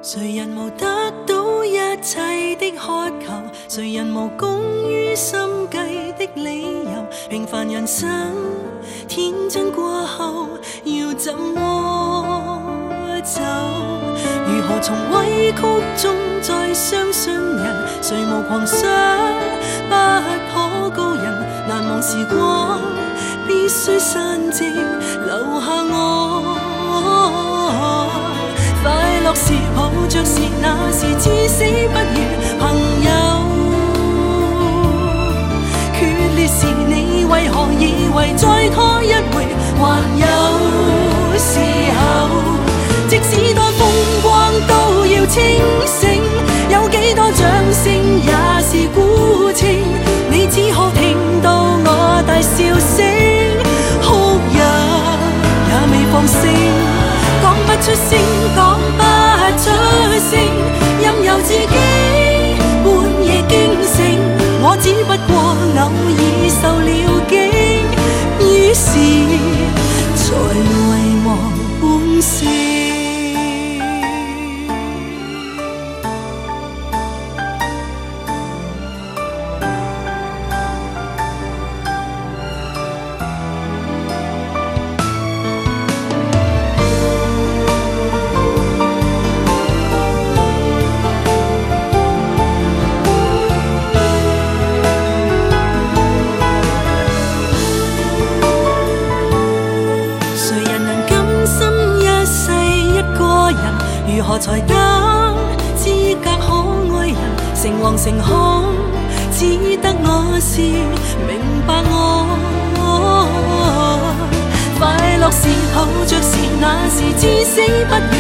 谁人无得到一切的渴求？谁人无功于心计的理由？平凡人生，天真过后，要怎么走？如何从委曲中再相信人？谁无狂想不可告人？难忘时光，必须散尽，留下我。快乐时抱着时，那时至死不渝朋友。决裂时，你为何以为再拖一回还有时候？即使多风光都要清醒，有几多掌声也是孤清。你只可听到我大笑声，哭泣也未放聲。講不出聲，講不出聲，任由自己半夜驚醒。我只不過偶爾受了驚，於是才遺忘本性。如何才得資格可愛人？誠惶誠恐，只得我是明白我。快樂時抱着時，那時至死不渝。